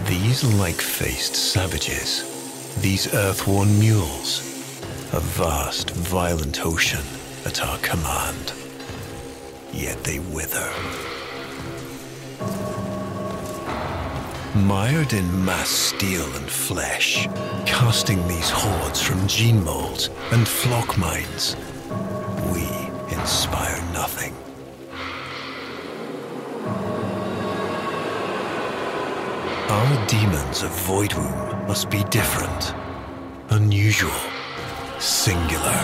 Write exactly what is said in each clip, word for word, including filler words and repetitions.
These like-faced savages, these earth-worn mules, a vast, violent ocean at our command. Yet they wither. Mired in mass steel and flesh, casting these hordes from gene molds and flock mines, we inspire nothing. Our demons of Void Womb must be different, unusual, singular.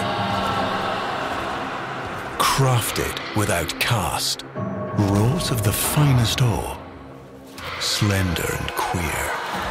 Crafted without cast, wrought of the finest ore, slender and queer.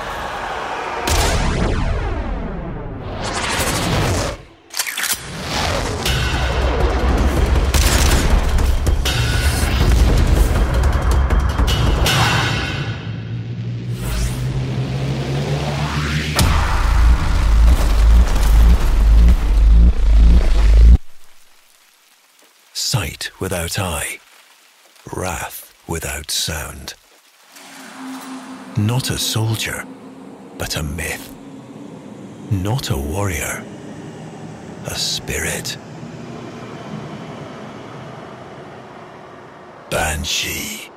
Sight without eye, wrath without sound. Not a soldier, but a myth. Not a warrior, a spirit. Banshee.